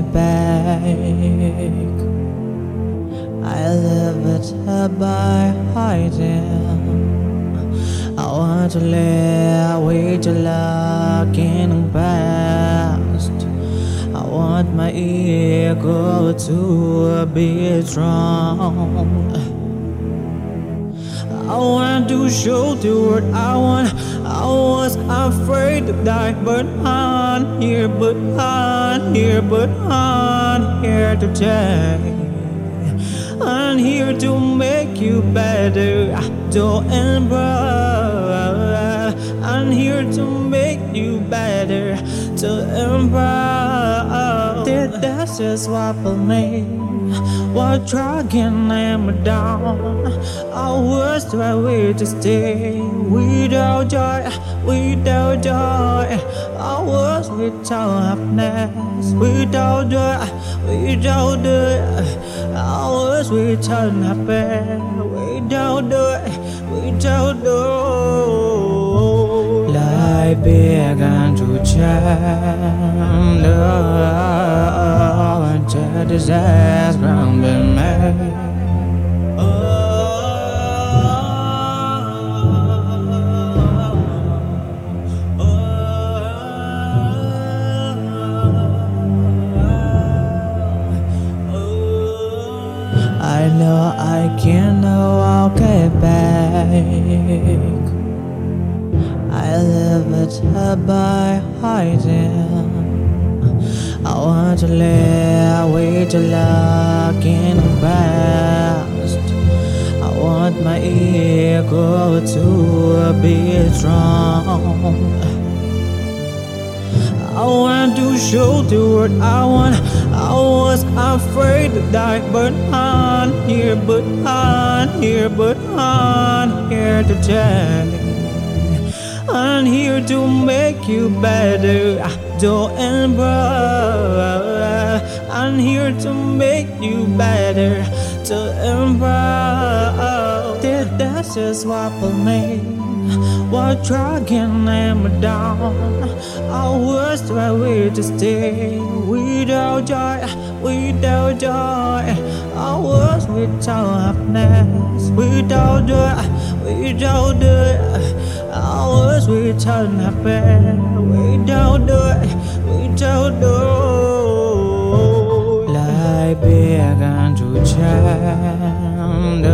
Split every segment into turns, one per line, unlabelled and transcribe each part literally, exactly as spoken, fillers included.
get back. I live it by hiding. I want to live with your luck in the past. I want my ego to be strong. I want to show the world I want. I was afraid to die, but I'm here, but I'm here, but I'm here today. I'm here to make you better, to improve. I'm here to make you better, to improve. That's just what for me. While dragging them down, I was ready to stay. Without joy, without joy, I was without happiness. Without joy, without joy, I was without happiness. Without joy, without joy, life began to change. The disaster ground been made. I know I can't know I'll get back. I live it by hiding. I want to live with your luck in the past. I want my ego to be strong. I want to show the world I want. I was afraid to die, but I'm here, but I'm here, but I'm here today. I'm here to make you better, to improve. I'm here to make you better, to improve. That's just what for me. While dragging them down, I was ready to stay. Without joy, without joy, I was without happiness. Without joy, without joy, I was without happiness. Without joy, without joy, life began to change.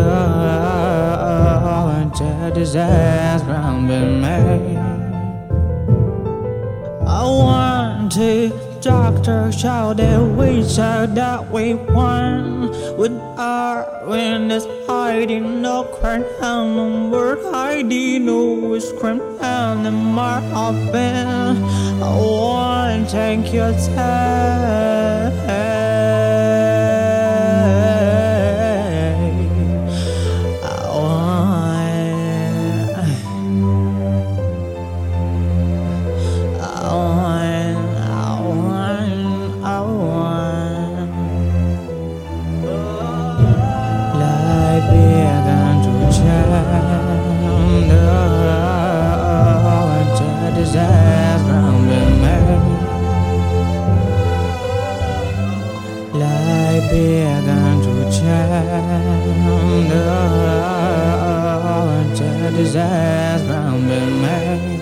The disaster ground been made. I want to doctor shout that we said that we won. With our witness hiding no crime and no word hiding no scream and the mark of been. I want to take your time. Began to change. The disaster ground been made. Life began to change. The disaster ground been made.